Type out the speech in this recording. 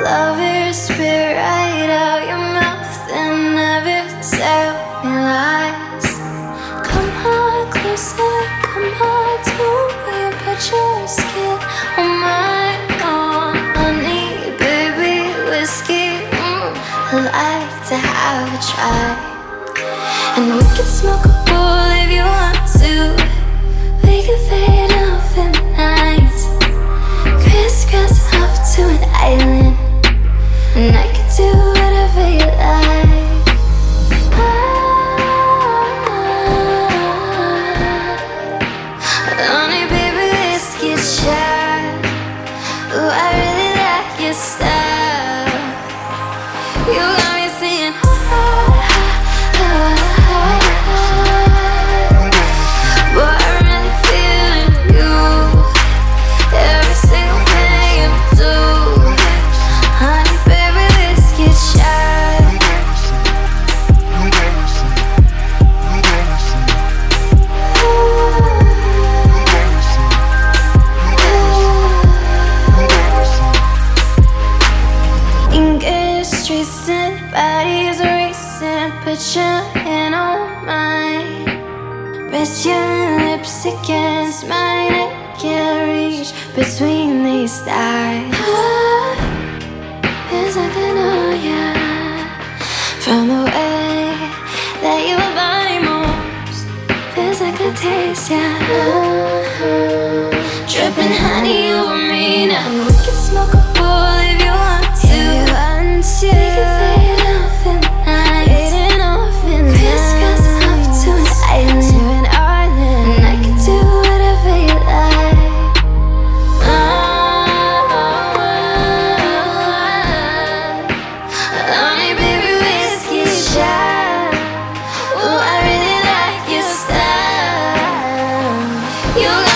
Love your spit right out your mouth and never tell me lies. Come on closer, come on to me, put your skin on mine. Oh, honey, baby, whiskey, I like to have a try. And we can smoke a bowl if you want to. We can fade off in the night, crisscross off to an island, and I can do whatever you like. Honey, baby, let's get shot. Ooh, I really like your style. You got me singing. Bodies racing, put your hand on mine. Rest your lips against mine, I can't reach between these thighs. Feels like I know ya from the way that your body moves. Feels like I taste ya, dripping honey over me now. And we can smoke a bowl if you want to. We can fade off in the night, fading off in the crisscross off to an island, and I can do whatever you like. Honey, baby, whiskey shot. Ooh, I really like your style. You